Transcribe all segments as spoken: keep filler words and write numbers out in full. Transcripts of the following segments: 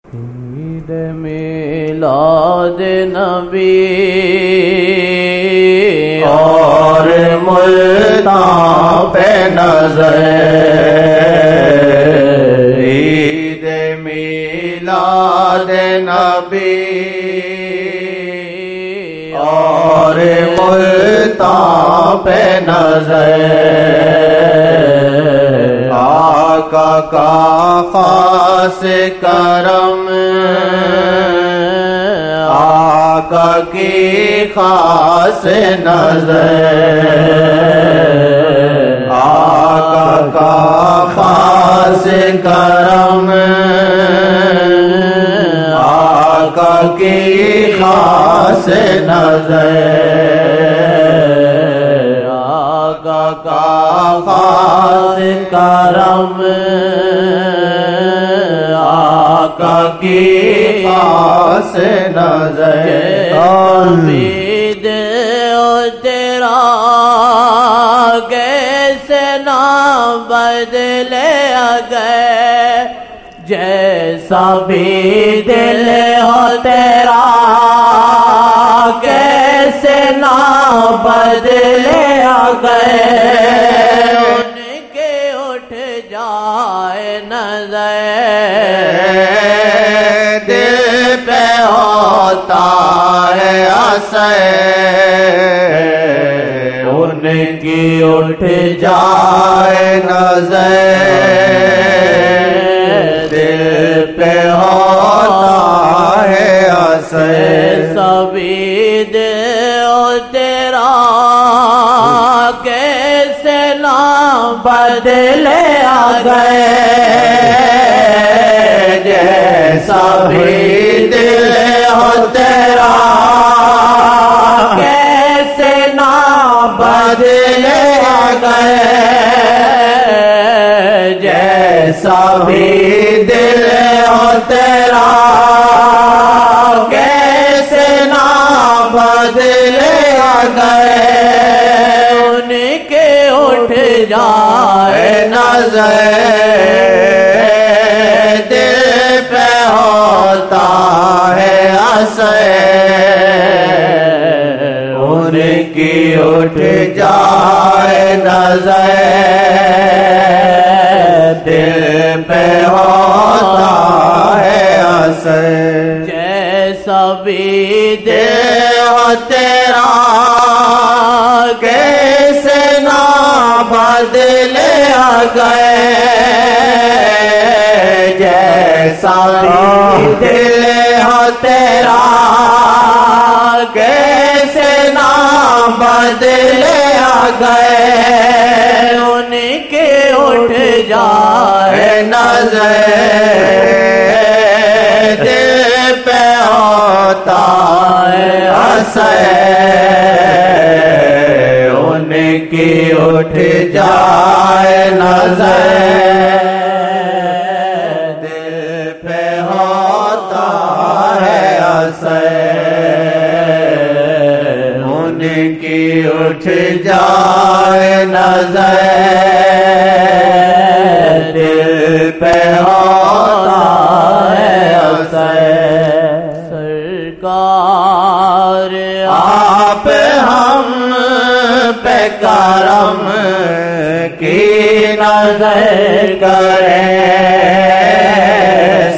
ईद मिलाद नबी और मुल्तां पे नजर। ईद मिलाद नबी और मुल्तां पे नजर। आका का खास करम, आका की खास नजर। आका का खास करम, आका की खास नजर। आका का खास करम, आका की खास नजर। उम्मीद ओ तेरा कैसे ना बदले गए, जैसा भी दिल हो तेरा कैसे ना बदले गए। उनके उठ जाए नजर, दिल पे होता है असर। उनकी उठ जाए नजर, दिल पे होता है असर। सभी दिल तेरा कैसे ना बदले आ गए, जैसा भी दिल हो तेरा कैसे ना बदले आ गए। जैसा भी दिल हो तेरा कैसे ना बदले आ गए। उनके उठ जाए नजर, दिल पे होता है असर। उनकी उठ जाए नजर, दिल पे होता है असर। जैसा भी दिल हो तेरा कैसे ना बदले आ गए। जैसा भी दिल हो तेरा कैसे ना बदले आ गए। उनके उठ जाए नजर, दिल पे होता है असर। उनकी उठ जाए नजर, दिल पे होता है असर। उनकी उठ जाए नजर, दिल पे होता है असर। सरकार आप हम पे करम की नजर करें।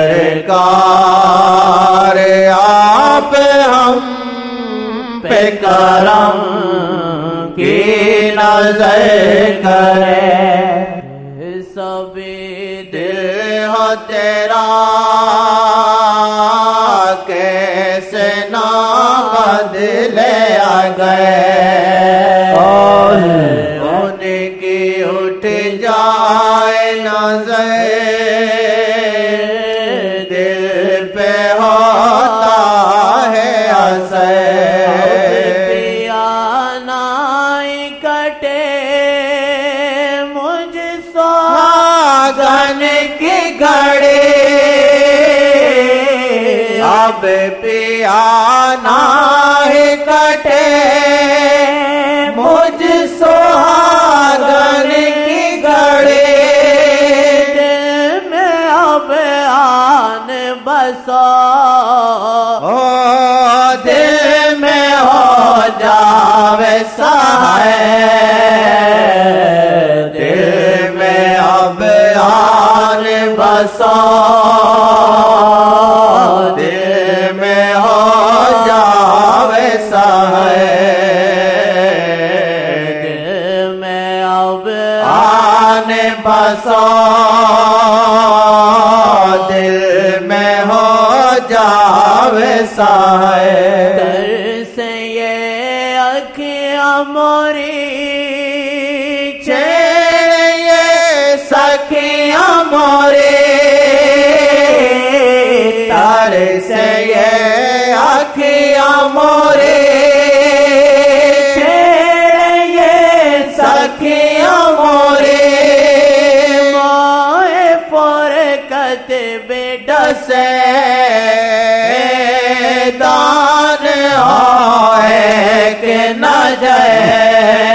सरकार आप हम पे करम की नजर करें। सभी दिल हो तेरा कैसे ना बदले आ गए। उनकी उठ जाए नजर, दिल पे होता है असर। पिया नाई कटे मुझ सुहागन की घड़ी, अब पिया नाई कटे मुझ सुहागन की घड़ी। दिल में अब आन बसो ओ दिल में हो जावे साए, दिल में अब आन बसो, दिल में हो जावे साए, दिल में अब आन बसो, दिल में हो जावे साए। दर से ये अखियाँ मोरी चैन ये सखियाँ मोरे, तार से ये अखियाँ मोरे, चैन ये सखियाँ मोरे, मोए फुरकत बेटा से दान होए कि न जाए,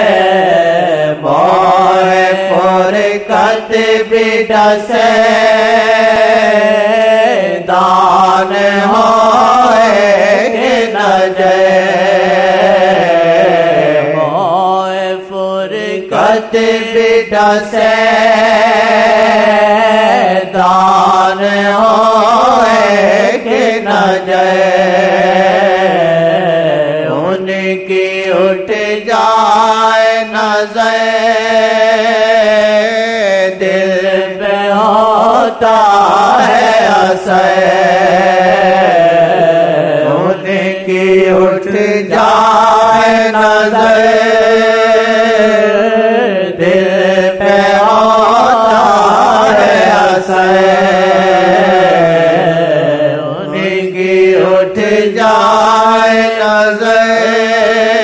मोए फुरकत बिड़ा से दान होए कि न जाए, मोए फुरकत कत बिड़ा से दान होए कि न जाए, उनकी उठ जाए नज़र, दिल पे होता है असर, उनकी उठ जाए नज़र, दिल पे होता है असर, उनकी उठ जाए नज़र,